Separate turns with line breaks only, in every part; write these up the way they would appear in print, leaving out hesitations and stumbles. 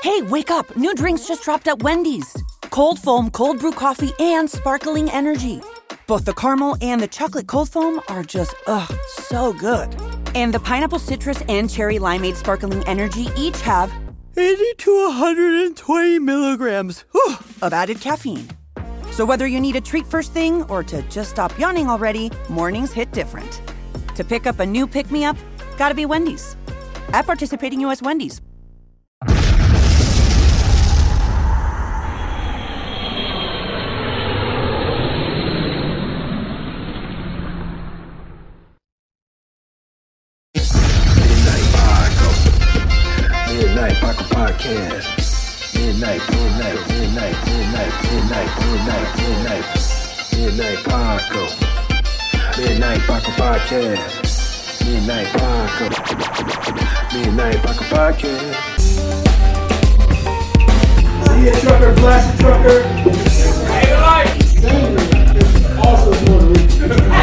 Hey, wake up. New drinks just dropped at Wendy's. Cold foam, cold brew coffee, and sparkling energy. Both the caramel and the chocolate cold foam are just, so good. And the pineapple citrus and cherry limeade sparkling energy each have 80 to 120 milligrams of added caffeine. So whether you need a treat first thing or to just stop yawning already, mornings hit different. To pick up a new pick-me-up, gotta be Wendy's. At participating U.S. Wendy's.
Midnight Paco Podcast. Midnight Paco. Midnight Paco Podcast. Midnight Paco. Midnight Paco Podcast. See a trucker, flash a trucker. Hey, light. It's also Puerto Rican.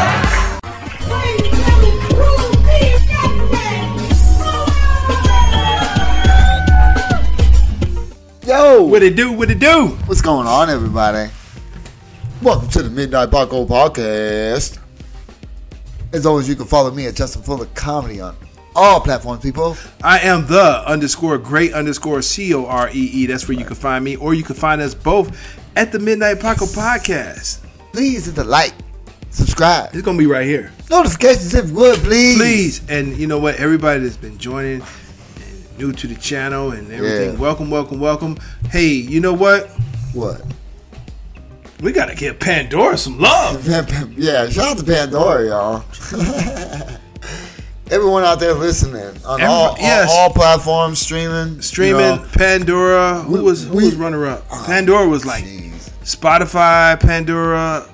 Yo!
What it do? What it do?
What's going on, everybody? Welcome to the Midnight Paco Podcast. As always, you can follow me at Justin Fuller Comedy on all platforms, people.
I am the _great_COREE. That's where you can find me, or you can find us both at the Midnight Paco Podcast.
Please hit the like, subscribe.
It's gonna be right here.
Notifications if you would, please.
Please. And you know what? Everybody that's been joining, new to the channel and everything, welcome. Hey, you know what?
What?
We gotta give Pandora some love.
Yeah, shout out to Pandora, y'all. Everyone out there listening on all platforms, streaming.
You know, Pandora. Who was runner up? Pandora was like Spotify, Pandora.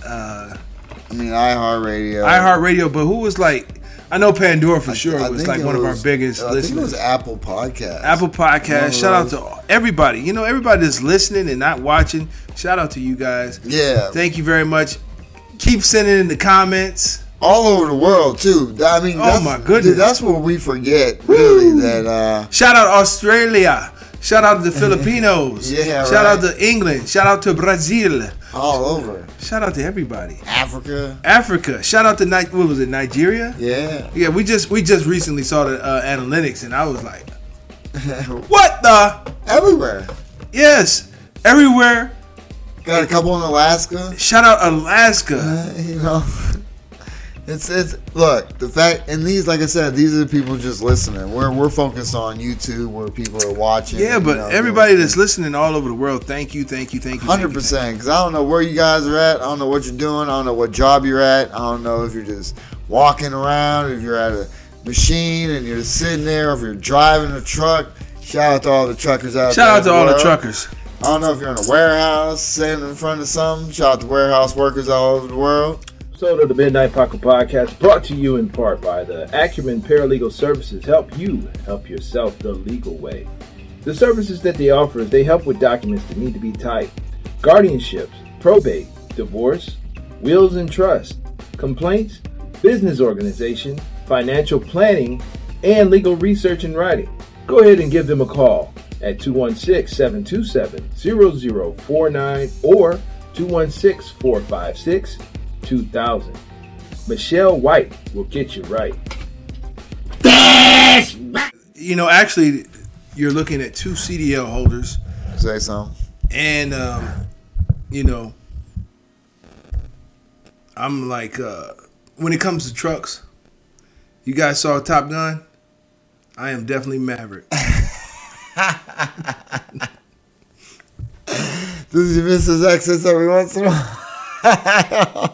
iHeartRadio, but who was like? I know Pandora for sure was like one of our biggest listeners.
I think it was Apple Podcast.
Apple Podcast. Shout out to everybody. You know, everybody that's listening and not watching. Shout out to you guys.
Yeah.
Thank you very much. Keep sending in the comments.
All over the world, too. I mean,
oh my goodness.
Dude, that's what we forget, really. That
Shout out Australia. Shout out to the Filipinos.
Yeah,
Shout out to England. Shout out to Brazil.
All over.
Shout out to everybody.
Africa.
Shout out to what was it? Nigeria.
Yeah.
We just recently saw the analytics, and I was like, what the?
Everywhere.
Yes, everywhere.
Got a couple in Alaska.
Shout out Alaska.
You know, it's look, the fact, and these, like I said, these are the people just listening. We're focused on YouTube where people are watching.
Yeah,
and,
but everybody that's listening all over the world, thank you.
100%. Because I don't know where you guys are at. I don't know what you're doing. I don't know what job you're at. I don't know if you're just walking around, if you're at a machine and you're sitting there, or if you're driving a truck. Shout out to all the truckers out there.
Shout out to all the truckers.
I don't know if you're in a warehouse, sitting in front of something. Shout out to warehouse workers all over the world.
Episode of the Midnight Paco Podcast brought to you in part by the Acumen Paralegal Services. Help you help yourself the legal way. The services that they offer is they help with documents that need to be typed, guardianships, probate, divorce, wills and trust, complaints, business organization, financial planning, and legal research and writing. Go ahead and give them a call at 216-727-0049 or 216-456-2000. Michelle White will get you right.
You know, actually, you're looking at two CDL holders.
Say something.
And, you know, I'm like, when it comes to trucks, you guys saw Top Gun? I am definitely Maverick.
Does he miss his exits every once in a while?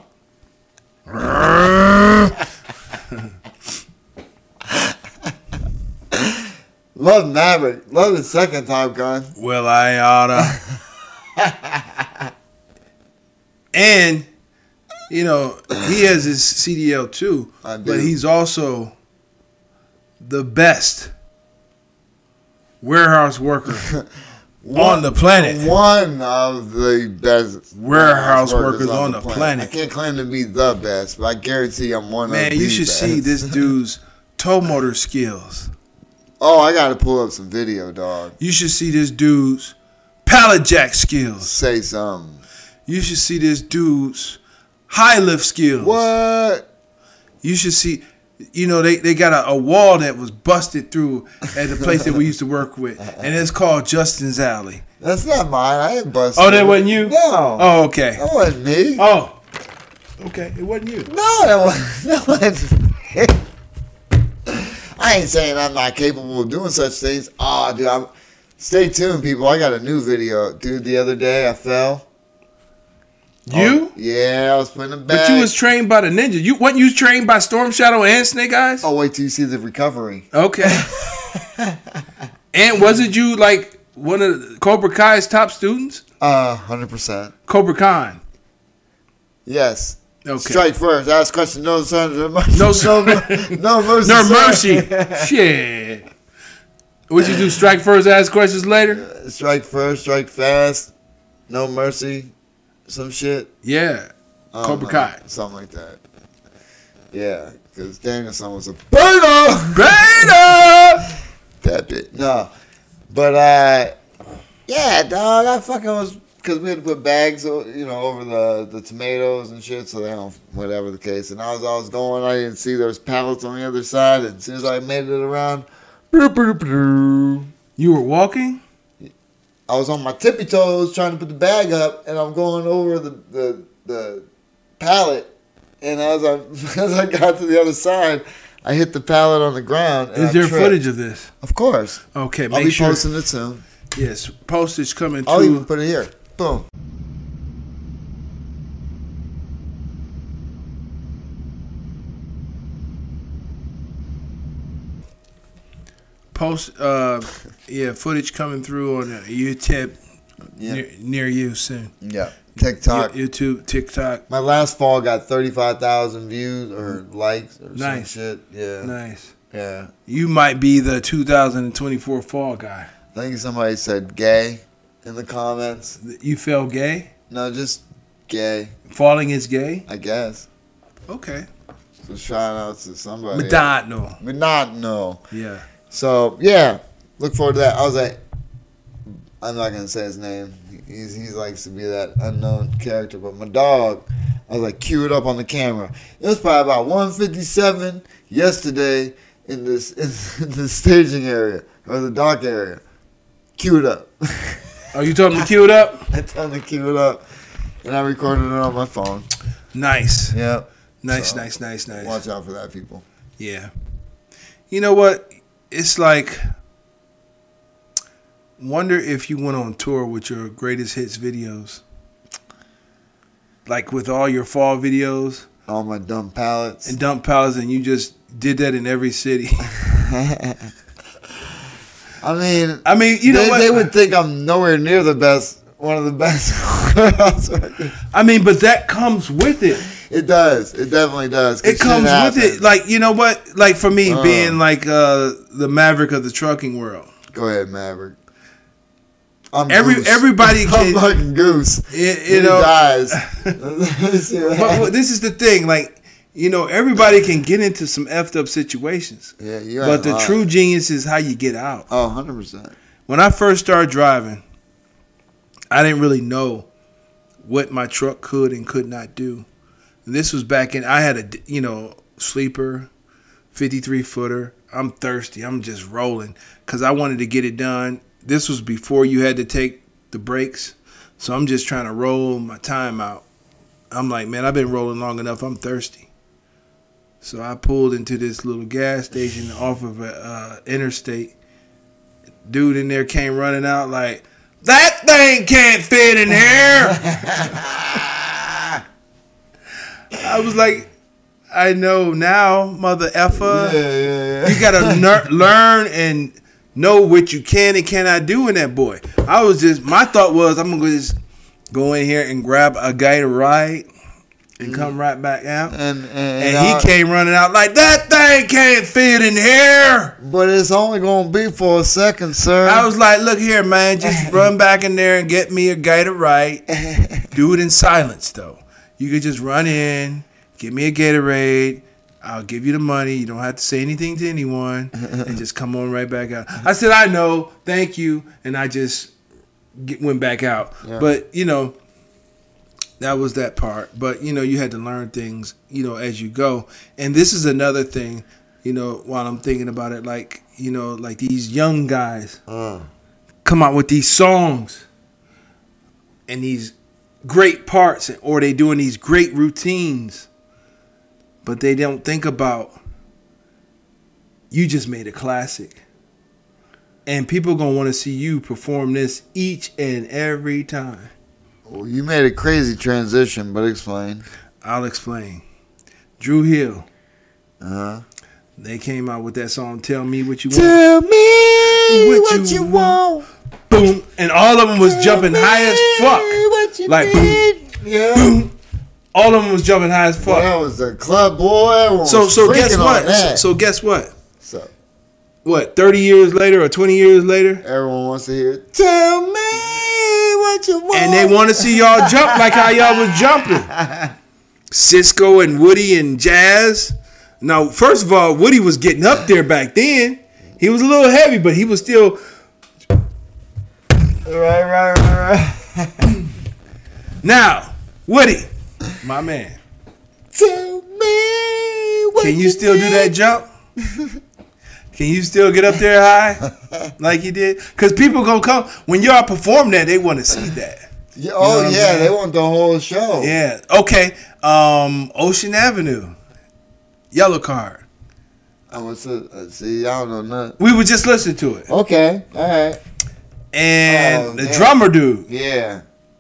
Love Maverick. Love the second Top Gun.
Well, I oughta. And, you know, he has his CDL too, but he's also the best warehouse worker on the planet.
One of the best
warehouse workers on the planet.
I can't claim to be the best, but I guarantee I'm one of the best.
Man, you should see this dude's tow motor skills.
Oh, I gotta pull up some video, dog.
You should see this dude's pallet jack skills.
Say something.
You should see this dude's high lift skills.
What?
You should see, you know, they got a wall that was busted through at the place that we used to work with, and it's called Justin's Alley.
That's not mine. I ain't busted.
Oh, that wasn't you?
No.
Oh, okay.
That wasn't me.
Oh, okay. It wasn't you.
No, that wasn't me. I ain't saying I'm not capable of doing such things. Oh, dude, stay tuned, people. I got a new video. Dude, the other day I fell.
You?
Oh, yeah, I was putting a bag.
But you was trained by the ninja. Wasn't you trained by Storm Shadow and Snake Eyes?
Oh, wait till you see the recovery.
Okay. And wasn't you like one of Cobra Kai's top students?
100%.
Cobra Khan.
Yes.
Okay.
Strike first. Ask question. No mercy.
No,
mercy.
No mercy. Shit. What'd you do? Strike first, ask questions later?
Strike first, strike fast. No mercy. Some shit.
Yeah. Cobra Kai.
Something like that. Yeah. Because Danielson was a beta. That bit. No. But, yeah, dog. I fucking was... Because we had to put bags, over the tomatoes and shit, so they don't, whatever the case. And as I was going, I didn't see there was pallets on the other side. And as soon as I made it around,
you were walking?
I was on my tippy toes trying to put the bag up, and I'm going over the pallet. And as I got to the other side, I hit the pallet on the ground. And
Is there footage of this?
Of course.
Okay,
I'll be posting it soon.
Yes, postage coming
I'll
to...
even put it here. Boom.
Footage coming through on YouTube near you soon.
Yeah. TikTok.
YouTube, TikTok.
My last fall got 35,000 views or likes or some shit. Yeah.
Nice.
Yeah.
You might be the 2024 fall guy.
I think somebody said gay in the comments.
You felt gay?
No, just gay.
Falling is gay?
I guess.
Okay.
So shout out to somebody.
Madonna. Yeah.
So, yeah. Look forward to that. I was like, I'm not going to say his name. He likes to be that unknown character. But my dog, I was like, cue it up on the camera. It was probably about 1:57 yesterday in the staging area or the dock area. Cue it up.
Oh, you told him to cue it up?
I told him to cue it up. And I recorded it on my phone.
Nice.
Yep.
Nice.
Watch out for that, people.
Yeah. You know what? It's like, wonder if you went on tour with your greatest hits videos. Like with all your fall videos.
All my dump pallets.
And you just did that in every city.
I mean,
you know what?
They would think I'm nowhere near the best, one of the best.
I mean, but that comes with it.
It does. It definitely does.
It comes with it. Like, you know what? Like for me, being like the maverick of the trucking world.
Go ahead, Maverick.
Everybody can.
I'm fucking Goose.
You know.
He dies.
But this is the thing. Like, you know, everybody can get into some effed up situations.
Yeah, you
But the true genius is how you get out.
Oh, 100%.
When I first started driving, I didn't really know what my truck could and could not do. This was back in, I had a, sleeper, 53-footer. I'm thirsty. I'm just rolling because I wanted to get it done. This was before you had to take the brakes. So I'm just trying to roll my time out. I'm like, man, I've been rolling long enough. I'm thirsty. So I pulled into this little gas station off of a interstate. Dude in there came running out like, that thing can't fit in here. I was like, I know now, mother effer.
Yeah.
You gotta learn and know what you can and cannot do in that boy. My thought was, I'm gonna just go in here and grab a guy to ride and come right back out. And he came running out like, that thing can't fit in here.
But it's only going to be for a second, sir.
I was like, look here, man. Just run back in there and get me a guy to write. Do it in silence, though. You could just run in, get me a Gatorade. I'll give you the money. You don't have to say anything to anyone, and just come on right back out. I said, I know, thank you, and I just went back out. Yeah. But that was that part. But you had to learn things, as you go. And this is another thing, while I'm thinking about it, like these young guys come out with these songs and these great parts, or they doing these great routines, but they don't think about you just made a classic. And people going to want to see you perform this each and every time.
Well, you made a crazy transition, but explain.
I'll explain. Dru Hill.
Uh-huh.
They came out with that song, Tell Me What You Want.
Tell me what you want.
Boom. And all of them was jumping high as fuck. Like, boom.
Yeah.
Boom. All of them was jumping high as fuck.
Well, that was the club boy.
So guess what? So guess what?
So.
What, 30 years later or 20 years later?
Everyone wants to hear, tell me what you want.
And they want to see y'all jump like how y'all was jumping. Cisco and Woody and Jazz. Now, first of all, Woody was getting up there back then. He was a little heavy, but he was still...
Right.
Now, Woody, my man.
Tell me what
Can you still do that jump? Can you still get up there high like you did? Because people going to come. When y'all perform that, they want to see that.
Yeah, they want the whole show.
Yeah. Okay. Ocean Avenue. Yellow Card.
See, I don't know nothing.
We would just listen to it.
Okay. All right.
And the drummer dude.
Yeah.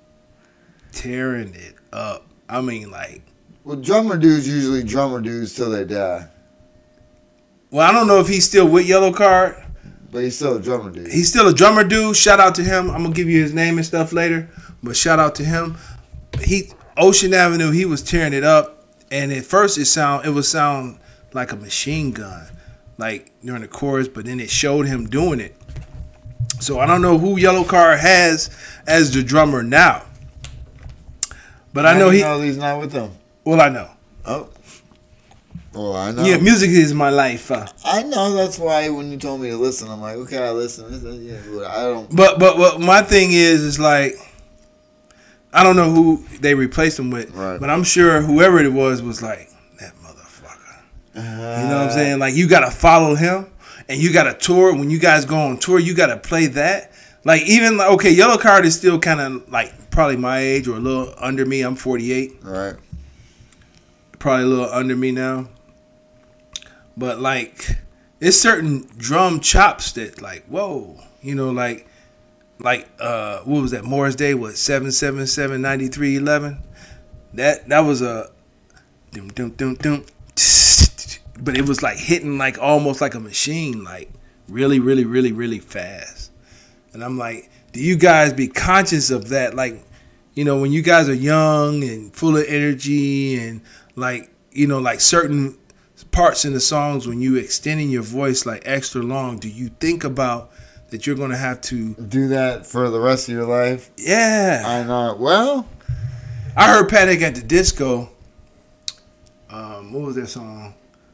Tearing it up. I mean, like.
Well, drummer dudes usually drummer dudes till they die.
Well, I don't know if he's still with Yellow Card.
But he's still a drummer dude.
He's still a drummer dude. Shout out to him. I'm going to give you his name and stuff later. But shout out to him. Ocean Avenue, he was tearing it up. And at first it would sound like a machine gun. Like during the chorus. But then it showed him doing it. So I don't know who Yellow Card has as the drummer now. But I know
he's not with them.
Well, I know.
Oh. Well, I know.
Yeah, music is my life.
I know. That's why when you told me to listen, I'm like, okay, I listen. Yeah, I don't.
But my thing is like, I don't know who they replaced him with.
Right.
But I'm sure whoever it was like, that motherfucker. You know what I'm saying? Like, you got to follow him. And you got to tour. When you guys go on tour, you got to play that. Like, even, okay, Yellow Card is still kind of, like, probably my age or a little under me. I'm 48.
Right.
Probably a little under me now. But, like, it's certain drum chops that, like, whoa. Like, what was that? Morris Day, what, 777-9311? That was a dum-dum-dum-dum. But it was like hitting like almost like a machine, like really, really, really, really fast. And I'm like, do you guys be conscious of that? Like, when you guys are young and full of energy and like, like certain parts in the songs when you extending your voice like extra long, do you think about that you're going to have to
do that for the rest of your life?
Yeah.
I know. Well,
I heard Panic at the Disco. What was that song?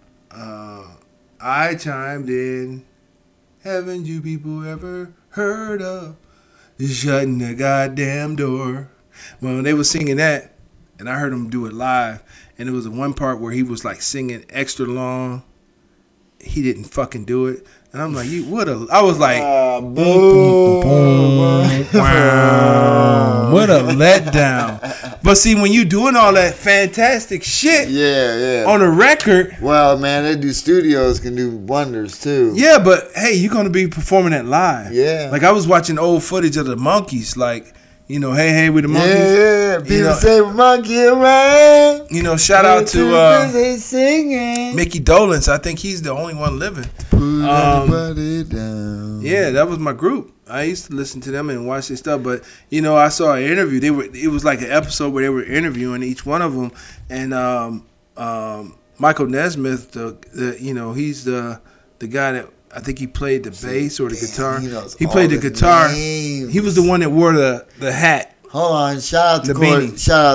I chimed in. Haven't you people ever heard of shutting the goddamn door? Well, they were singing that, and I heard them do it live, and it was the one part where he was like singing extra long. He didn't fucking do it, and I'm like, I was like, boom, boom, boom, wow, what a letdown. But see, when you doing all that fantastic shit, on a record.
Well, man, they do studios can do wonders too.
Yeah, but hey, you're gonna be performing that live.
Yeah.
Like I was watching old footage of the Monkees, like hey with the Monkees.
Yeah, people say monkey around.
Shout out to Mickey Dolenz. I think he's the only one living.
Put everybody down.
Yeah, that was my group. I used to listen to them and watch their stuff, but I saw an interview. It was like an episode where they were interviewing each one of them, and Michael Nesmith, he's the guy that I think he played the bass or the guitar. He played the guitar.
Names.
He was the one that wore the hat.
Hold on, shout out to
beanie.
Shout out to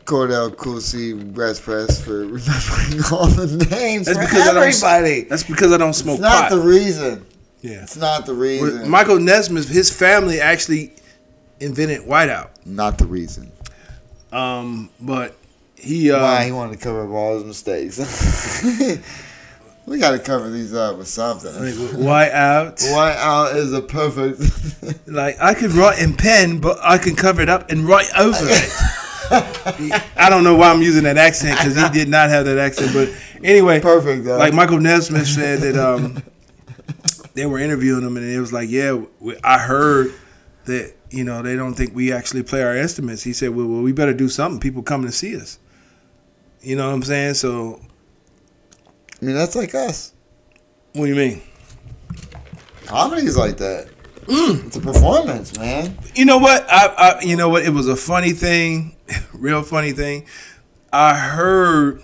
Cordell Coolsey Breast Press for remembering all the names.
That's
for
because
everybody.
That's because I don't smoke
It's not
pot.
the reason.
Yeah.
It's not the reason.
With Michael Nesmith, his family actually invented whiteout.
Not the reason.
But he
Why he wanted to cover up all his mistakes. We got to cover these up with something.
whiteout.
Whiteout is a perfect.
Like I could write in pen, but I can cover it up and write over it. I don't know why I'm using that accent because he did not have that accent. But anyway,
Perfect, though.
Like Michael Nesmith said that they were interviewing him and it was like, yeah, I heard that they don't think we actually play our instruments. He said, well, we better do something. People coming to see us. You know what I'm saying? So,
I mean, that's like us.
what do you mean?
Comedy is like that. It's a performance, man.
You know what? You know what? It was a funny thing, real funny thing. I heard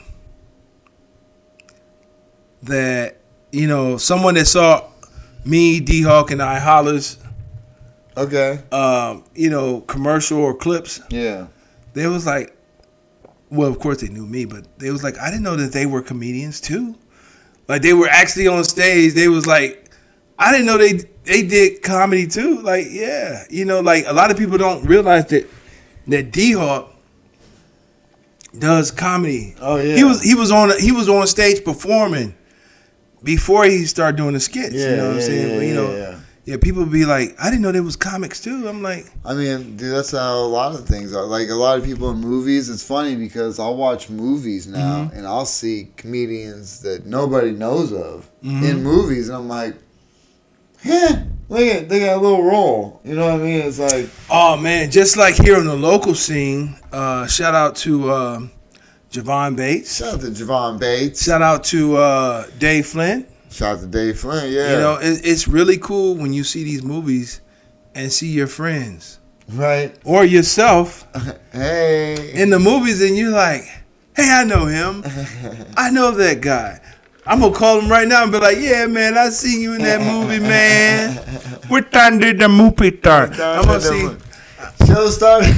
that someone that saw me, D-Hawk, and I Hollers,
Okay.
commercial or clips.
Yeah.
They was like, well, of course they knew me, but they was like, I didn't know that they were comedians too. Like they were actually on stage. They was like, I didn't know they did comedy too. Like, yeah, like a lot of people don't realize that D-Hawk does comedy.
Oh yeah.
He was on stage performing before he started doing the skits.
Yeah,
you know what I'm saying?
yeah.
Yeah, people be like, I didn't know there was comics too. I'm like,
I mean, dude, that's how a lot of things are. Like a lot of people in movies, it's funny because I'll watch movies now and I'll see comedians that nobody knows of in movies, and I'm like, yeah, look at they got a little role. You know what I mean? It's like,
oh man, just like here on the local scene. Shout out to Javon Bates.
shout out to Javon Bates.
Shout out to Dave Flynn.
Shout out to Dave Flynn. Yeah.
It's really cool when you see these movies and see your friends
Right.
or yourself
Hey.
in the movies, and you're like, hey, I know him. I know that guy. I'm gonna call him right now and be like, yeah, man, I seen you in that movie, man. What time did the movie start? I'm gonna see.
Show started.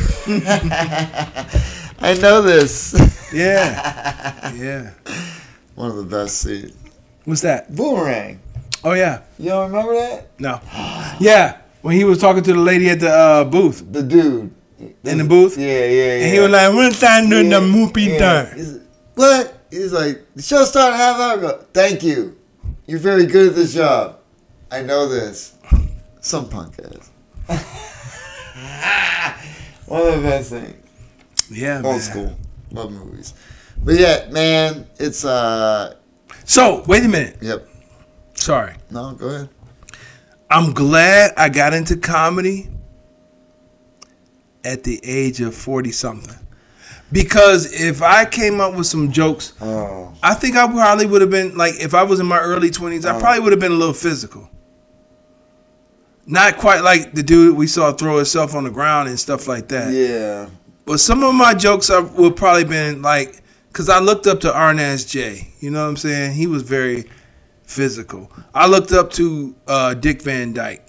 I know this.
Yeah.
One of the best scenes.
What's that?
Boomerang.
Oh yeah.
You don't remember that?
No. Yeah. When he was talking to the lady at the booth.
The dude.
In the booth?
Yeah.
And he was like, what time did the movie start?
What? He's like, the show started half hour ago. Thank you. You're very good at this job. I know this. Some punk ass. One of the best things.
Yeah, man.
Old school. Love movies. But yeah, man, it's
So, wait a minute.
Yep.
Sorry.
No, go ahead.
I'm glad I got into comedy at the age of 40-something. Because if I came up with some jokes, I think I probably would have been, like, if I was in my early 20s, I probably would have been a little physical. Not quite like the dude we saw throw himself on the ground and stuff like that.
Yeah.
But some of my jokes would probably been like, because I looked up to Arnaz J. You know what I'm saying? He was very physical. I looked up to Dick Van Dyke.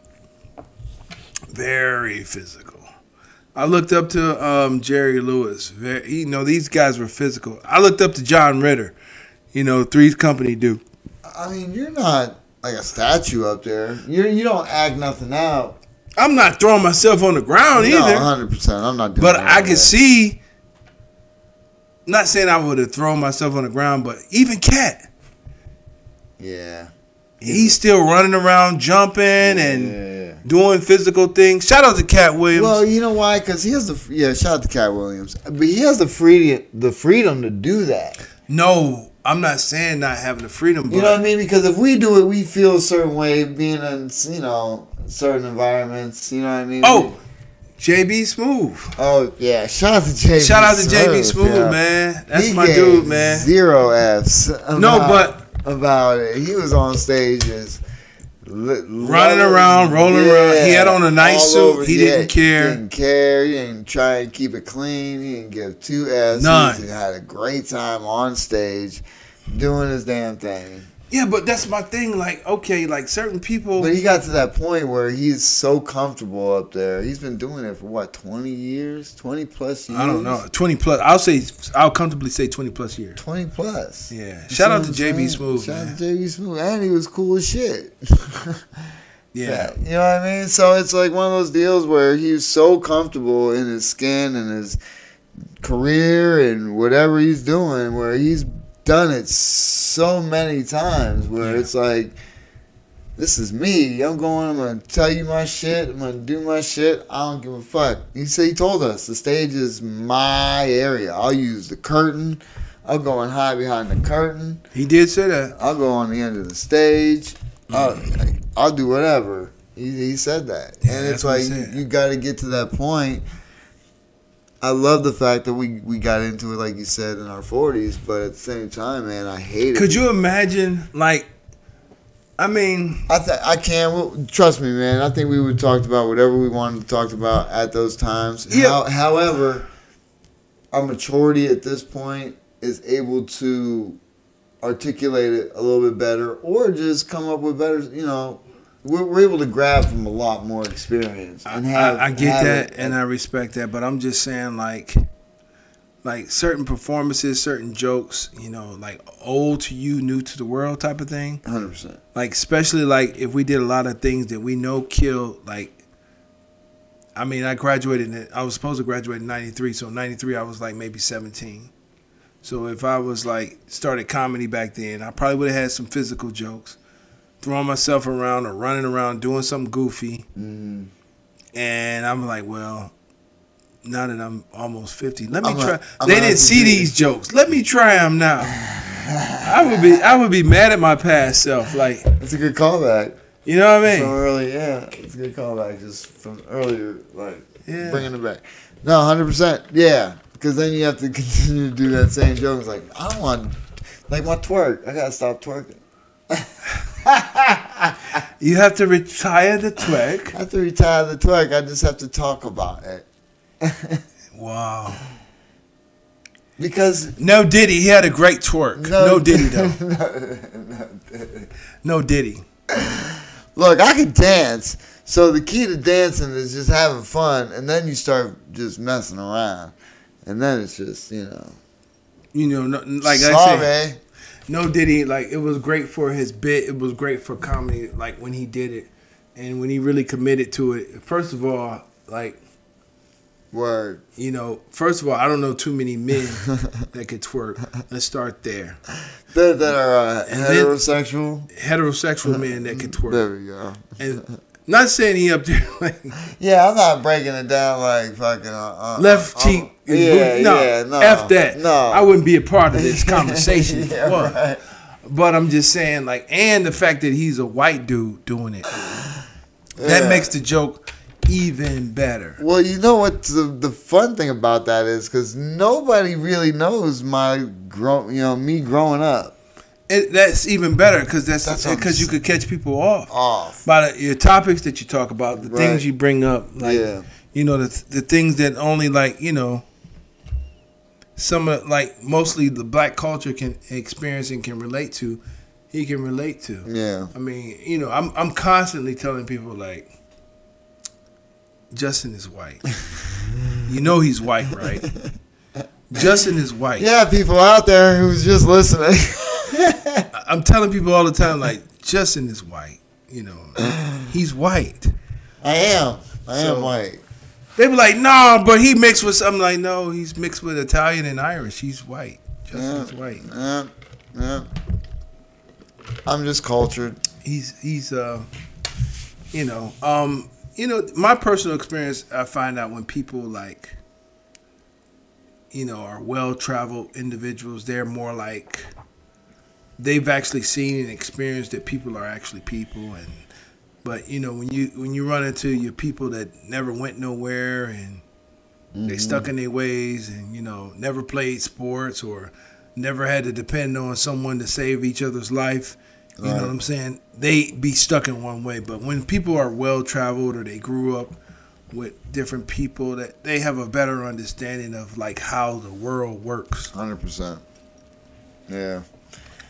Very physical. I looked up to Jerry Lewis. These guys were physical. I looked up to John Ritter. Three's Company dude.
I mean, you're not like a statue up there. You don't act nothing out.
I'm not throwing myself on the ground either.
No, 100%. I'm not doing
But
that.
I can see, not saying I would have thrown myself on the ground, but even Cat.
Yeah.
He's still running around, jumping and doing physical things. Shout out to Cat Williams.
Well, you know why? Because he has shout out to Cat Williams. But he has the freedom to do that.
No, I'm not saying not having the freedom. But
You know what I mean? Because if we do it, we feel a certain way being in, certain environments. You know what I mean?
Oh, JB Smooth.
Oh, yeah. Shout out to JB Smooth.
Shout out to JB Smooth, man. That's my dude, man.
0 Fs.
About
it. He was on stages.
Running around, rolling around. He had on a nice suit. He didn't care.
He didn't care. He didn't try and keep it clean. He didn't give 2 F's.
None.
He had a great time on stage doing his damn thing.
Yeah, but that's my thing. Like, okay, like certain people.
But he got to that point where he's so comfortable up there. He's been doing it for what, 20 years? 20 plus years?
I don't know. 20 plus. I'll comfortably say 20 plus years.
20 plus.
Yeah. Shout out to JB Smooth.
Shout out to JB Smooth. And he was cool as shit.
Yeah.
You know what I mean? So it's like one of those deals where he's so comfortable in his skin and his career and whatever he's doing, where he's done it so many times where it's like, this is me. I'm going to tell you my shit. I'm going to do my shit. I don't give a fuck. He told us the stage is my area. I'll use the curtain. I'll go and hide behind the curtain.
He did say that.
I'll go on the end of the stage. I'll do whatever. He said that.
Yeah,
and it's like, you got to get to that point. I love the fact that we got into it, like you said, in our 40s, but at the same time, man, I hate it.
Could you imagine, like, I mean...
I can. Well, trust me, man. I think we would talk about whatever we wanted to talk about at those times.
Yeah.
However, our maturity at this point is able to articulate it a little bit better or just come up with better, you know... We're able to grab from a lot more experience. And
I get that, and I respect that, but I'm just saying, like certain performances, certain jokes, you know, like old to you, new to the world type of thing.
100%.
Like, especially, like, if we did a lot of things that we know kill, like, I mean, I was supposed to graduate in 93, so in 93 I was, like, maybe 17. So if I was, like, started comedy back then, I probably would have had some physical jokes. Throwing myself around or running around doing something goofy.
Mm.
And I'm like, well, now that I'm almost 50, let me try.
I'm
They didn't see these jokes. Let me try them now. I would be mad at my past self. Like,
it's a good callback.
You know what I mean?
From early, yeah. It's a good callback just from earlier, like,
Yeah.
bringing it back. No, 100%. Yeah. Because then you have to continue to do that same joke. It's like, I don't want, like, my twerk. I got to stop twerking.
You have to retire the twerk.
I have to retire the twerk. I just have to talk about it.
Wow.
Because
No Diddy, he had a great twerk. No Diddy though. No Diddy.
Look, I can dance. So the key to dancing is just having fun, and then you start just messing around, and then it's just, you know.
You know, like
sorry.
I said, No Diddy, like, it was great for his bit. It was great for comedy, like, when he did it. And when he really committed to it. First of all, like...
Word.
You know, first of all, I don't know too many men that could twerk. Let's start there.
That are heterosexual?
Heterosexual men that could twerk.
There we go.
And not saying he up there, like...
Yeah, I'm not breaking it down like fucking...
left cheek.
No.
F that.
No.
I wouldn't be a part of this conversation if
Yeah,
it was.
right.
But I'm just saying, like, and the fact that he's a white dude doing it, that makes the joke even better.
Well, you know what the fun thing about that is, because nobody really knows me growing up.
That's even better because because you could catch people off by your topics that you talk about, the things you bring up, like you know, the things that only, like, you know, some of, like, mostly the black culture can experience and can relate to. He can relate to.
Yeah.
I mean, you know, I'm constantly telling people, like, Justin is white. You know he's white, right? Justin is white.
Yeah, people out there who's just listening.
I'm telling people all the time, like, Justin is white. You know, he's white.
I am white.
They be like, no, but he mixed with something. Like, no, he's mixed with Italian and Irish. He's white. Justin's white.
Yeah. I'm just cultured.
He's you know, my personal experience, I find out when people, like, you know, are well-traveled individuals, they're more like, they've actually seen and experienced that people are actually people. But, you know, when you run into your people that never went nowhere and they stuck in their ways and, you know, never played sports or never had to depend on someone to save each other's life, you know what I'm saying? They be stuck in one way. But when people are well-traveled or they grew up with different people, that they have a better understanding of, like, how the world works.
100%. Yeah.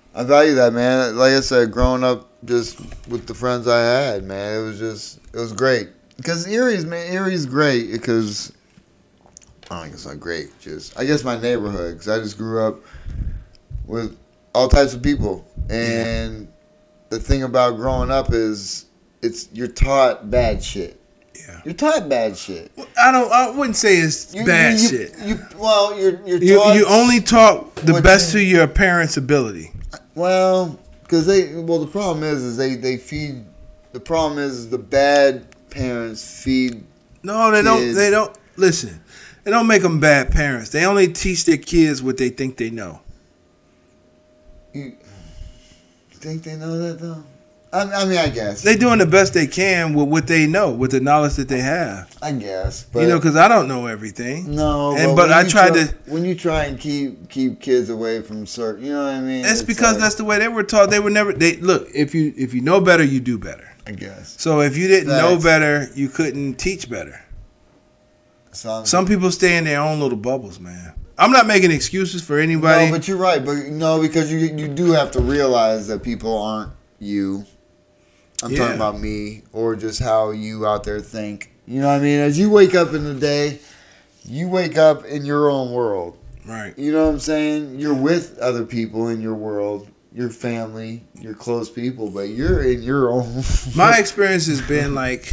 I value that, man. Like I said, growing up just with the friends I had, man, it was great. Because Erie's great because, I don't think it's not great, I guess my neighborhood, because I just grew up with all types of people. And the thing about growing up is you're taught bad shit.
Yeah.
You're taught bad shit.
I wouldn't say it's bad shit.
You're taught.
You only taught the best to your parents' ability.
Well, because the problem is they feed. The problem is the bad parents feed.
No, they
kids.
don't. They don't listen. They don't make them bad parents. They only teach their kids what they think they know.
You think they know that though? I mean, I guess
they're doing the best they can with what they know, with the knowledge that they have.
I guess, but
because I don't know everything.
No,
but I tried to.
When you try and keep kids away from certain, you know what I mean.
It's because like, that's the way they were taught. They were never. Look. If you know better, you do better.
I guess.
So if you didn't know better, you couldn't teach better. Some people stay in their own little bubbles, man. I'm not making excuses for anybody.
No, but you're right. But no, because you do have to realize that people aren't you. I'm talking about me, or just how you out there think. You know what I mean? As you wake up in the day, you wake up in your own world.
Right.
You know what I'm saying? You're with other people in your world, your family, your close people, but you're in your own.
My experience has been like,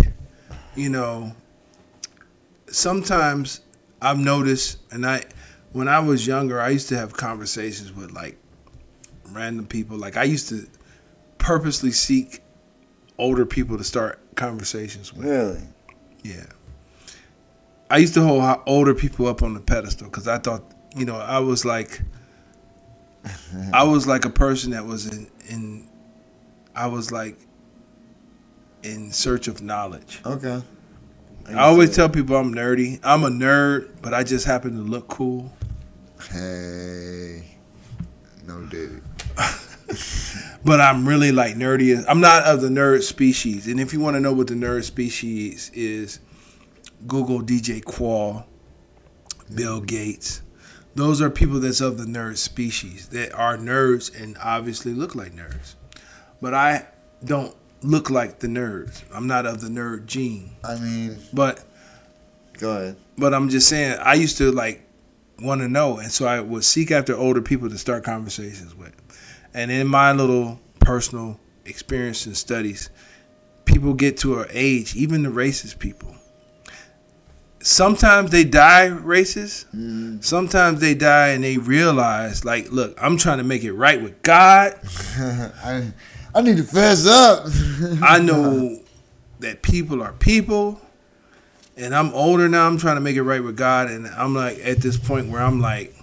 sometimes I've noticed, and when I was younger, I used to have conversations with like random people. Like I used to purposely seek older people to start conversations with.
Really?
Yeah. I used to hold older people up on the pedestal because I thought, I was like a person that was in search of knowledge.
Okay.
I always tell people I'm nerdy. I'm a nerd, but I just happen to look cool.
Hey. No dude.
But I'm really like nerdy. I'm not of the nerd species. And if you want to know what the nerd species is, Google DJ Qual, Bill Gates. Those are people that's of the nerd species that are nerds and obviously look like nerds. But I don't look like the nerds. I'm not of the nerd gene.
I mean,
but
go ahead.
But I'm just saying, I used to like want to know, and so I would seek after older people to start conversations with. And in my little personal experience and studies, people get to an age, even the racist people. Sometimes they die racist. Sometimes they die and they realize, like, look, I'm trying to make it right with God.
I need to fess up.
I know that people are people. And I'm older now. I'm trying to make it right with God. And I'm like at this point where I'm like,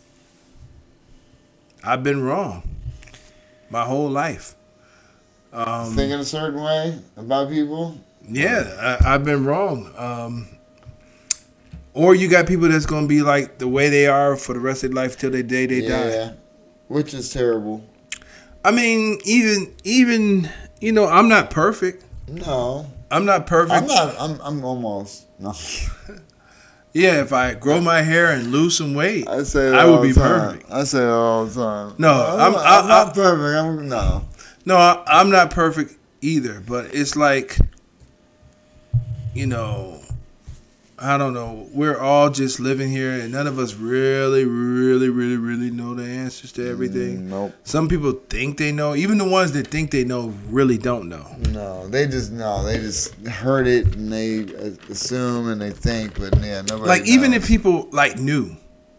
I've been wrong my whole life.
Thinking a certain way about people?
Yeah, I've been wrong. Or you got people that's going to be like the way they are for the rest of their life till the day they die. Yeah,
which is terrible.
I mean, even I'm not perfect.
No.
I'm not perfect.
I'm almost. No.
Yeah, if I grow my hair and lose some weight,
I
would be perfect.
I say it all the time.
No,
I'm not perfect.
No, I'm not perfect either. But it's like, I don't know. We're all just living here, and none of us really, really, really, really know the answers to everything.
Nope.
Some people think they know. Even the ones that think they know really don't know.
No, they just know. They just heard it, and they assume, and they think, but yeah, nobody
like,
knows.
even if people, like, knew.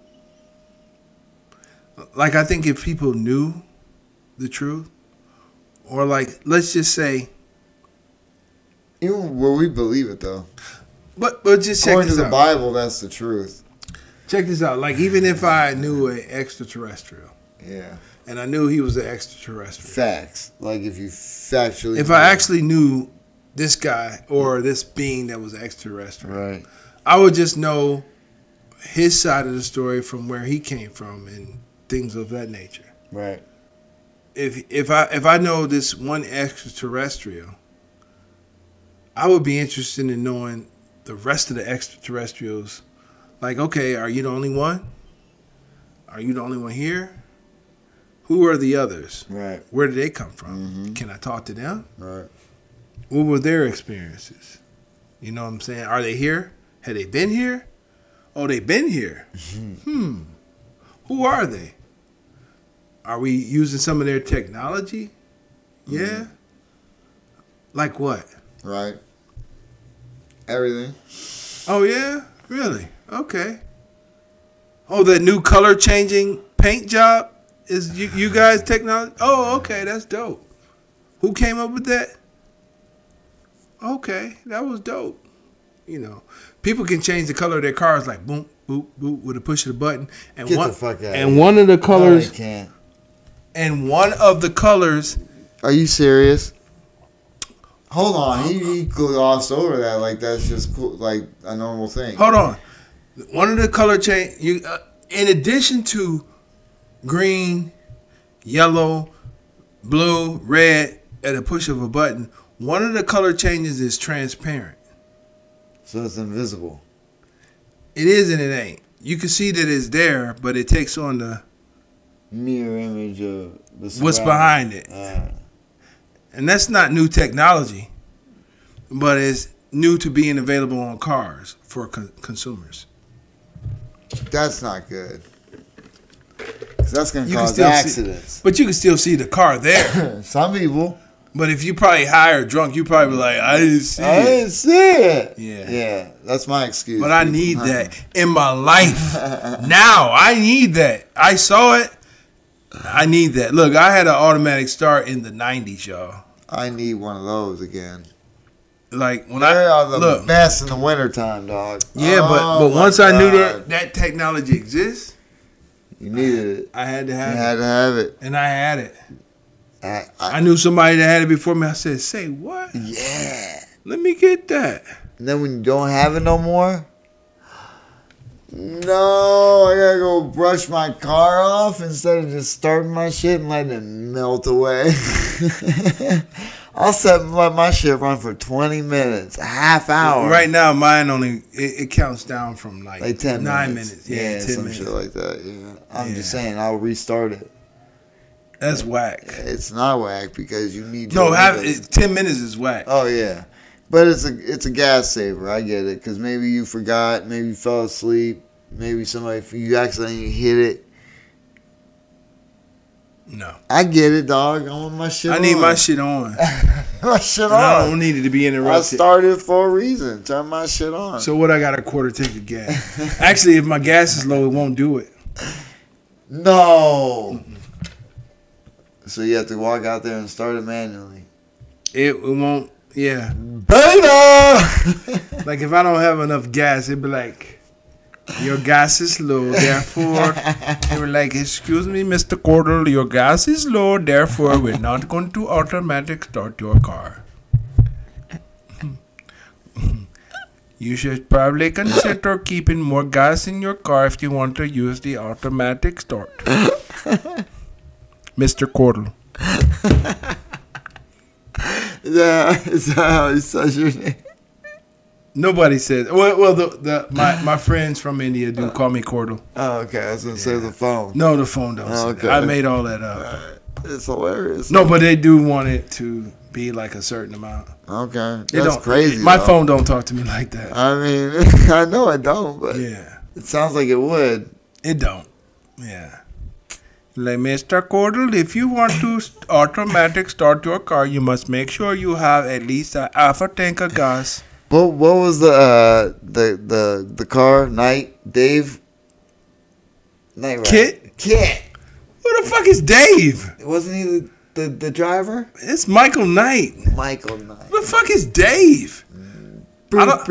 Like, I think if people knew the truth, or, like, let's just say.
Even where we believe it, though.
But just check
according
this
to the
out.
Bible, that's the truth.
Check this out. Like, even if I knew an extraterrestrial.
Yeah.
And I knew he was an extraterrestrial.
Facts. Like, if you factually...
If I actually knew this guy or this being that was extraterrestrial.
Right.
I would just know his side of the story from where he came from and things of that nature.
Right.
If I know this one extraterrestrial, I would be interested in knowing the rest of the extraterrestrials. Like, okay, are you the only one? Are you the only one here? Who are the others?
Right.
Where did they come from? Can I talk to them?
Right.
What were their experiences? You know what I'm saying? Are they here? Have they been here? Oh, they've been here. Who are they? Are we using some of their technology? Yeah. Like what?
Right. Everything.
Oh, yeah? Really? Okay. Oh, that new color changing paint job is you guys technology? Oh, okay. That's dope. Who came up with that? Okay. That was dope. You know, people can change the color of their cars like boom, boop, boop with a push of the button. And
Get
one,
the fuck out.
and one of the colors.
No, they can't.
And one of the colors.
Are you serious? Hold on, he glossed over that like that's just cool, like a normal thing.
Hold on. One of the color change. In addition to green, yellow, blue, red at a push of a button, one of the color changes is transparent.
So it's invisible.
It is and it ain't. You can see that it's there, but it takes on the
Mirror image of the
what's behind it. And that's not new technology, but it's new to being available on cars for consumers.
That's not good. 'Cause that's going to
You can
cause
still
accidents.
But you can still see the car there.
Some people.
But if you probably high or drunk, you probably be like, I didn't see
I
it.
didn't see it.
Yeah.
Yeah, that's my excuse.
But I need that in my life. Now, I need that. I saw it. I need that. Look, I had an automatic start in the 90s, y'all.
I need one of those again.
Like, when
They are the
look,
best in the wintertime, dog.
yeah,
Oh,
but
my
once I knew
God.
that technology exists,
You needed it.
I had to
You
have
had
it.
to have it.
And I had it.
I
I knew somebody that had it before me. I said, say what?
yeah.
Let me get that.
And then when you don't have it no more, no, I gotta go brush my car off instead of just starting my shit and letting it melt away. I'll let my shit run for 20 minutes, a half hour.
Right now, mine only, it counts down from like
10
9
minutes.
minutes. Yeah, 10
some
minutes.
shit like that. Yeah. I'm
Yeah.
just saying, I'll restart it.
That's whack.
It's not whack because you need.
No,
your
10 minutes is whack.
Oh yeah, but it's a gas saver. I get it because maybe you forgot, maybe you fell asleep, maybe you accidentally hit it.
No.
I get it, dog. I want my shit.
I need my shit on.
my shit
And I don't
on.
need it to be
I
interrupted.
started for a reason. Turn my shit on.
So what? I got a quarter tank of gas. Actually, if my gas is low, it won't do it.
No. So you have to walk out there and start it manually.
It won't. Yeah.
Beta.
Like if I don't have enough gas, it'd be like, your gas is low, therefore. They were like, excuse me, Mr. Cordell, your gas is low, therefore we're not going to automatic start your car. You should probably consider keeping more gas in your car if you want to use the automatic start. Mr. Cordell.
Is that how he says your name?
Nobody says. Well, my friends from India do call me Cordell.
Oh, okay. I was gonna say the phone.
No, the phone don't say
Okay.
that. I made all that up.
It's hilarious.
No, but they do want it to be like a certain amount.
Okay,
They
that's
don't,
crazy.
My
though.
phone don't talk to me like that.
I mean, I know it don't, but
Yeah,
it sounds like it would.
it don't. Yeah. Like, Mr. Cordell, if you want to automatic start your car, you must make sure you have at least a half a tank of gas.
What was the car? Dave? Night Rider.
Kit? Who the fuck is Dave?
Wasn't he the driver?
It's Michael Knight.
Michael Knight.
Who the fuck is Dave? I don't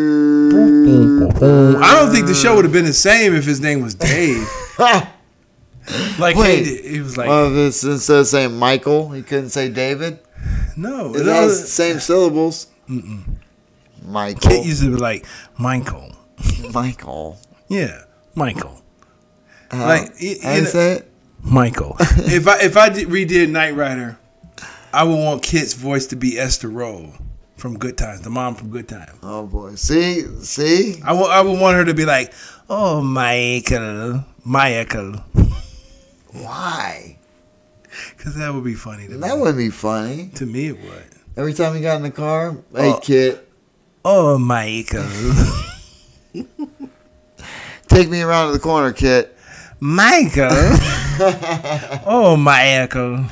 think the show would have been the same if his name was Dave. Like,
Wait.
he was like,
Well, if instead of saying Michael, he couldn't say David.
no.
It has the same syllables. Michael.
Kit used to be like, Michael.
Michael.
Yeah, Michael.
How
Like,
do you say it?
Michael. if I redid Knight Rider, I would want Kit's voice to be Esther Roll from Good Times, the mom from Good Times.
Oh boy. See?
I would want her to be like, oh, Michael.
Why?
Because that would be funny to
That
me.
wouldn't be funny.
To me, it would.
Every time you got in the car, hey, Kit,
Oh, Michael.
take me around to the corner, Kit.
Michael. Oh, Michael.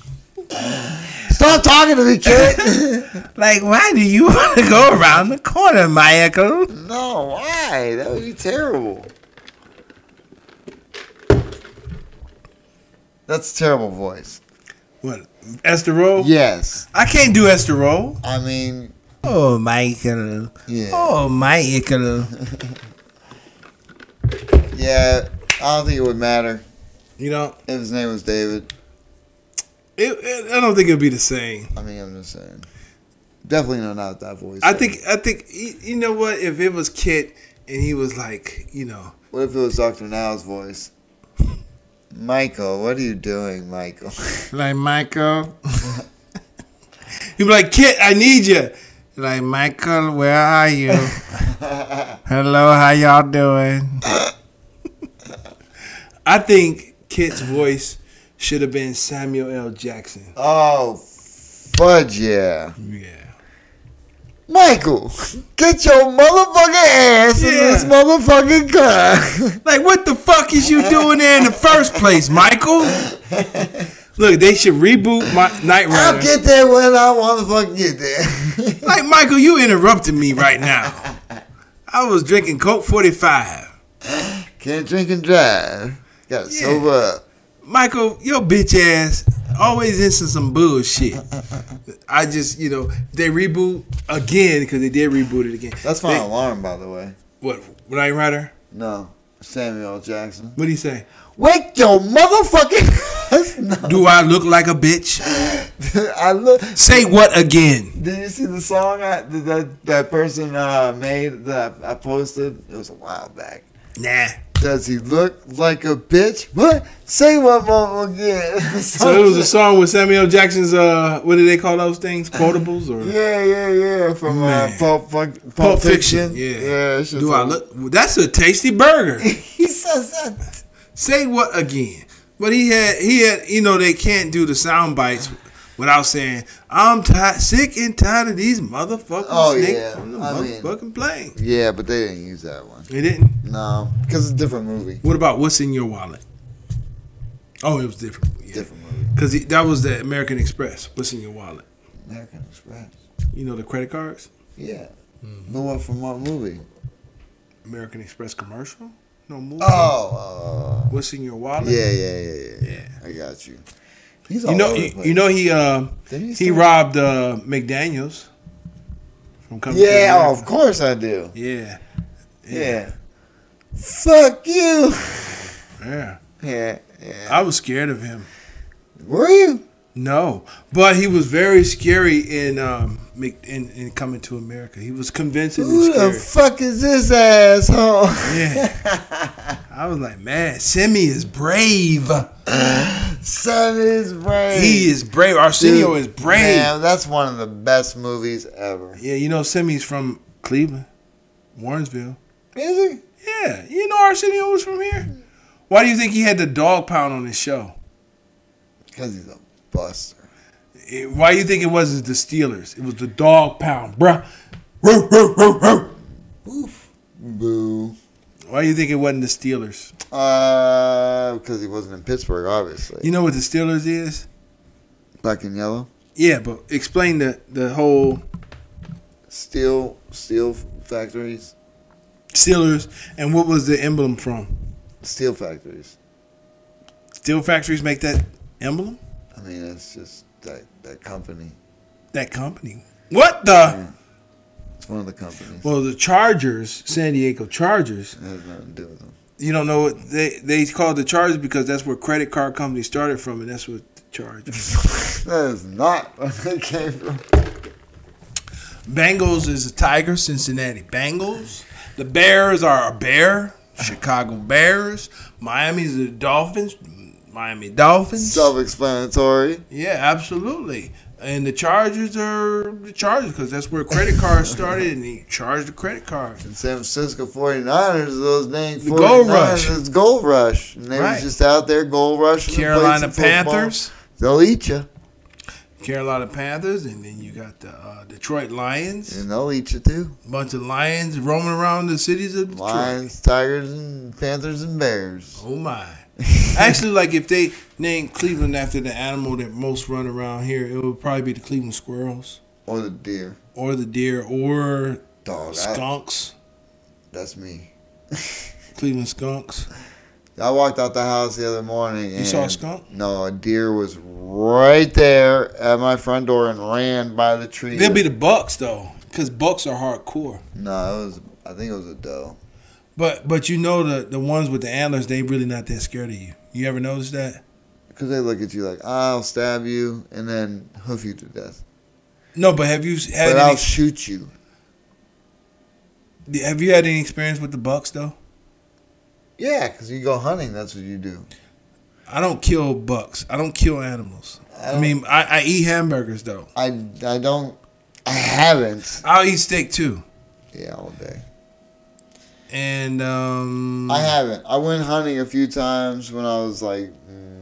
Stop talking to me, Kit.
Like, why do you want to go around the corner, Michael?
No, why? That would be terrible. That's a terrible voice.
What? Esther Roll?
Yes.
I can't do Esther Roll.
I mean,
Oh, Michael.
yeah.
Oh, Michael.
Yeah, I don't think it would matter
You know,
if his name was David.
I don't think it'd be the same.
I mean, I'm just saying. Definitely not that voice.
I think, you know what? If it was Kit and he was like, you know.
What if it was Dr. Now's voice? Michael, what are you doing, Michael?
Like, Michael. He'd be like, Kit, I need you. Like, Michael, where are you? Hello, how y'all doing? I think Kit's voice should have been Samuel L. Jackson.
Oh, fudge yeah.
Yeah.
Michael, get your motherfucking ass in this motherfucking car.
Like, what the fuck is you doing there in the first place, Michael? Look, they should reboot my Knight Rider.
I'll get there when I want to fucking get there.
Like, Michael, you interrupted me right now. I was drinking Coke 45.
Can't drink and drive. Gotta sober up.
Michael, your bitch ass always into some bullshit. I just, you know, they reboot again because they did reboot it again.
That's my alarm, by the way.
What, Knight Rider?
No, Samuel L. Jackson.
What do you say?
Wake your motherfucking ass. No.
Do I look like a bitch?
I look.
Say what again?
Did you see the song that person made that I posted? It was a while back.
Nah.
Does he look like a bitch? What? Say what more again.
So it was a song with Samuel L. Jackson's, what do they call those things? Quotables? Or
Yeah. From Pulp Fiction.
Yeah.
It's just
Do I look? That's a tasty burger.
He says that.
Say what again? But he had, you know, they can't do the sound bites without saying, I'm sick and tired of these motherfucking snakes on the motherfucking plane.
Yeah, but they didn't use that one.
They didn't?
No, because it's a different movie.
What about What's in Your Wallet? Oh, it was different. Yeah.
Different movie.
Because that was the American Express. What's in your wallet?
American Express.
You know the credit cards?
Yeah. But what from what movie?
American Express commercial? No movie?
Oh.
What's in your wallet?
Yeah. I got you. He's all
You know,
over the place.
you know he robbed McDaniels from coming to
Yeah,
America.
of course I do.
Yeah.
Fuck you.
Yeah.
Yeah.
I was scared of him.
Were you?
No, but he was very scary in Coming to America. He was convincing and
Who the
scary.
fuck is this asshole?
Yeah. I was like, man, Simi is brave.
Son is brave.
He is brave. Arsenio is brave.
Man, that's one of the best movies ever.
Yeah, you know Simi's from Cleveland, Warrensville.
Is he?
Yeah, you know Arsenio was from here. Why do you think he had the dog pound on his show?
Because he's a buster.
Why do you think it wasn't the Steelers? It was the dog pound, bruh. Roo, roo, roo, roo.
Oof. Boo.
Why do you think it wasn't the Steelers?
Because he wasn't in Pittsburgh, obviously.
You know what the Steelers is?
Black and yellow.
Yeah, but explain the whole
Steel factories.
Steelers and what was the emblem from?
Steel factories.
Steel factories make that emblem?
I mean, it's just that company.
That company. What the?
Yeah. It's one of the companies.
Well, the Chargers, San Diego Chargers.
It has nothing to do with them.
You don't know what they called the Chargers because that's where credit card companies started from, and that's what the Chargers.
That is not where they came from.
Bengals is a tiger. Cincinnati Bengals. The Bears are a bear. Chicago Bears. Miami's the Dolphins. Miami Dolphins.
Self-explanatory.
Yeah, absolutely. And the Chargers are the Chargers because that's where credit cards started, and they charged the credit cards.
The San Francisco 49ers, those named
The
49ers,
Gold Rush.
it's Gold Rush. And they
Right.
were just out there gold rushing. and
Carolina
played some football.
Panthers.
They'll eat you.
Carolina Panthers, and then you got the Detroit Lions.
And they'll eat you too.
Bunch of lions roaming around the cities of Detroit.
Lions, tigers, and panthers and bears.
Oh my! Actually, like if they named Cleveland after the animal that most run around here, it would probably be the Cleveland squirrels,
Or the deer.
or the deer, or
Dog.
skunks.
That's me.
Cleveland skunks.
I walked out the house the other morning. And
You saw a skunk?
No, a deer was right there at my front door and ran by the tree.
They'll be the bucks though, because bucks are hardcore.
No, I think it was a doe.
But you know the ones with the antlers, they really not that scared of you. You ever notice that?
Because they look at you like, I'll stab you and then hoof you to death.
No, but have you had
But I'll
any,
shoot you.
have you had any experience with the bucks though?
Yeah, because you go hunting, that's what you do.
I don't kill bucks. I don't kill animals. I mean, I eat hamburgers though.
I haven't.
I'll eat steak too.
Yeah, all day.
And
I haven't. I went hunting a few times when I was like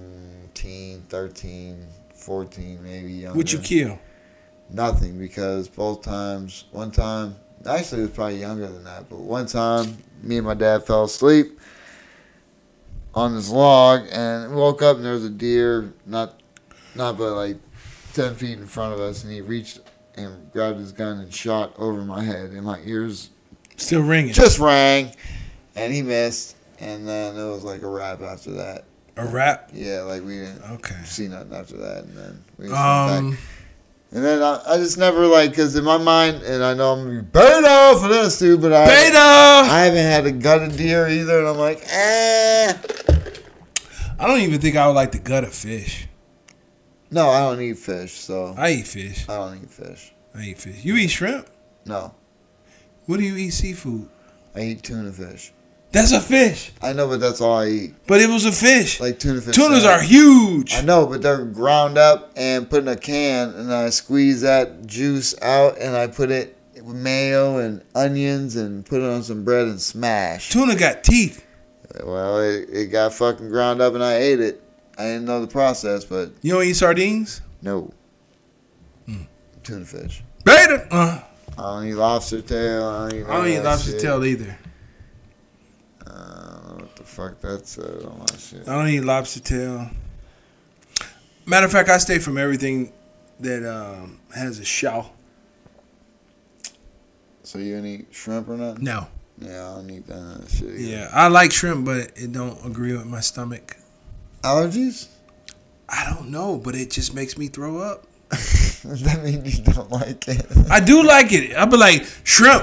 13, 14, maybe younger.
What'd you kill?
Nothing, because both times, one time, actually it was probably younger than that, but one time, me and my dad fell asleep on this log and woke up and there was a deer, not but like 10 feet in front of us, and he reached and grabbed his gun and shot over my head, and my ears
Still ringing.
just rang, and he missed, and then it was like a wrap after that.
A wrap?
Yeah, like we didn't
Okay.
see nothing after that, and then we just went back. And then I just never because in my mind, and I know I'm gonna be beta for this too, but I haven't had a gutted deer either, and I'm like,
I don't even think I would like to gut a fish.
No, I don't eat fish, so
I eat fish.
I don't eat fish.
I eat fish. You eat shrimp?
No,
What do you eat seafood?
I eat tuna fish.
That's a fish.
I know, but that's all I eat.
But it was a fish.
Like tuna fish.
Tunas
salad.
are huge.
I know, but they're ground up and put in a can, and I squeeze that juice out, and I put it with mayo and onions, and put it on some bread and smash.
Tuna got teeth.
Well, it got fucking ground up, and I ate it. I didn't know the process, but
You don't eat sardines?
no. Tuna fish.
Beta.
I don't eat lobster tail. I don't eat
lobster
shit.
tail either.
I don't know what the fuck that said on my shit.
I don't eat lobster tail. Matter of fact, I stay from everything that has a shell.
So you don't eat shrimp or nothing?
No.
Yeah, I don't eat that shit either.
Yeah, I like shrimp, but it don't agree with my stomach.
Allergies?
I don't know, but it just makes me throw up.
Does that mean you don't like it?
I do like it. I'll be like, shrimp.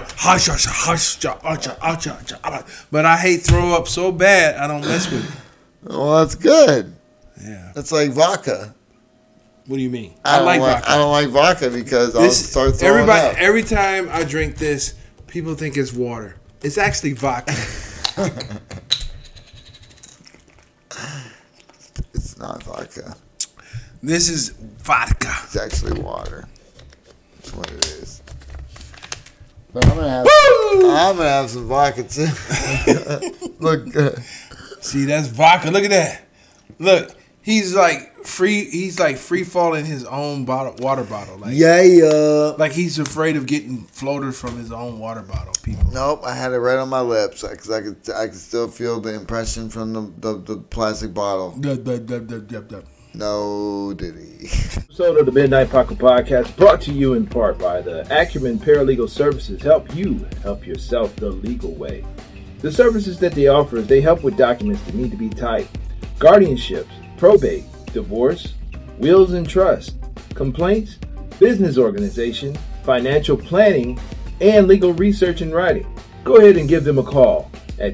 But I hate throw up so bad, I don't mess with it.
Well, that's good.
Yeah.
That's like vodka.
What do you mean?
I
like vodka.
I don't like vodka because I'll start throwing up.
Every time I drink this, people think it's water. It's actually vodka.
It's not vodka.
This is vodka.
It's actually water. That's what it is. But I'm gonna have some vodka too. Look good.
See, that's vodka. Look at that. Look, he's like free falling his own water bottle. Like,
Yeah.
like he's afraid of getting floated from his own water bottle. People.
Nope, I had it right on my lips because I could still feel the impression from the plastic bottle. No, did he?
Episode of the Midnight Pocket Podcast brought to you in part by the Acumen Paralegal Services. Help you help yourself the legal way. The services that they offer is they help with documents that need to be typed, guardianships, probate, divorce, wills and trust, complaints, business organization, financial planning, and legal research and writing. Go ahead and give them a call at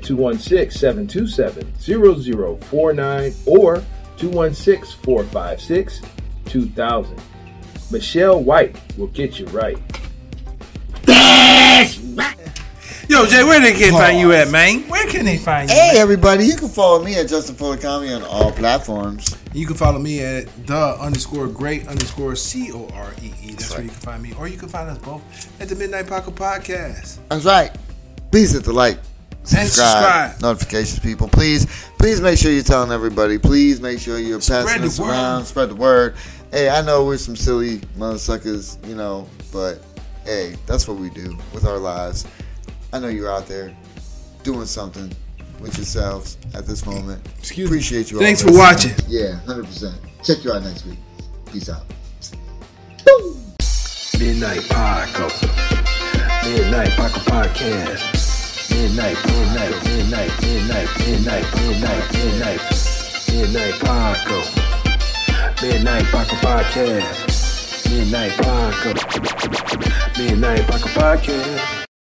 216-727-0049 or 216-456-2000. Michelle White will get you right.
Yo, Jay, where they can find you at, man? Where can they find you?
Hey,
man?
everybody, you can follow me at Justin Fuller Comedy on all platforms.
You can follow me at _great_COREE. That's where you can find me. Or you can find us both at the Midnight Pocket Podcast.
That's right. Please hit the like, subscribe. Notifications, people. Please make sure you're telling everybody. Please make sure you're passing this around. Spread the word. Hey, I know we're some silly motherfuckers, but hey, that's what we do with our lives. I know you're out there doing something with yourselves at this moment. Appreciate you all.
Thanks for watching.
Yeah, 100%. Check you out next week. Peace out.
Midnight Paco. Midnight Paco Podcast. Midnight Paco. Midnight Paco Podcast. Midnight Paco. Midnight Paco Podcast.